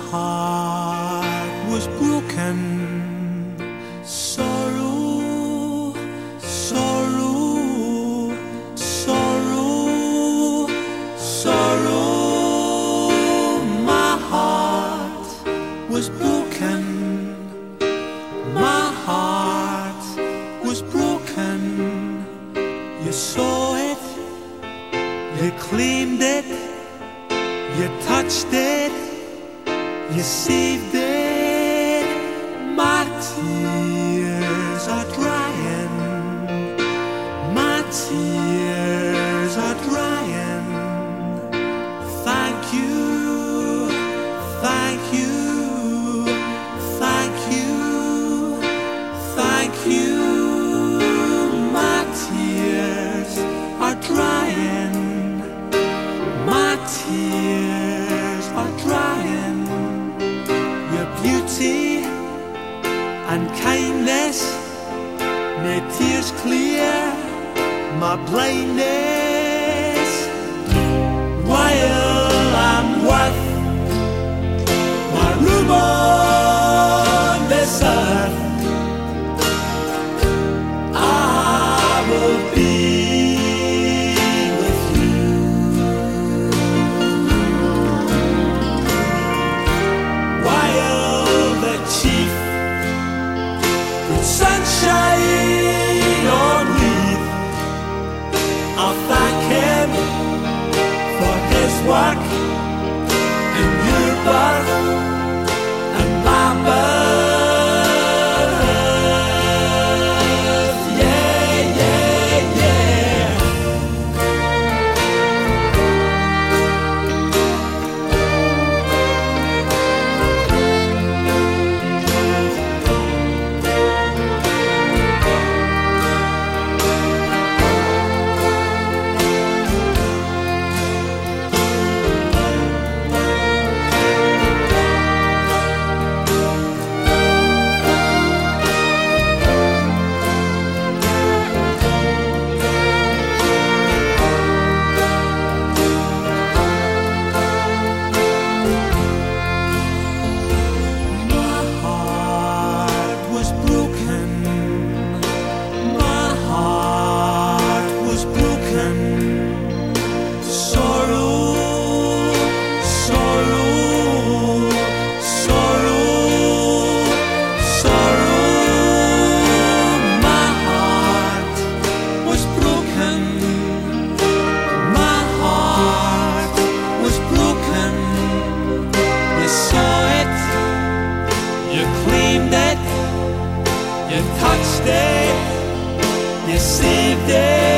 heart was broken. Sorrow, sorrow, sorrow, sorrow. My heart was broken. My heart was broken. You saw it, you claimed it, you touched it, you saved it. My tears are drying. My tears are drying. Thank you, thank you, thank you, thank you. My tears are drying. My tears are drying. Your beauty and kindness made tears clear my blindness. While I'm worth my room on this earth, I will be with you. While the chief put sunshine on me, I'll thank him for his work in your birth and my birth. Yeah, yeah, yeah. My heart was broken. My heart was broken. Sorrow, sorrow, sorrow, sorrow. My heart was broken. My heart was broken. You saw it, you claimed it, you touched it, you saved it.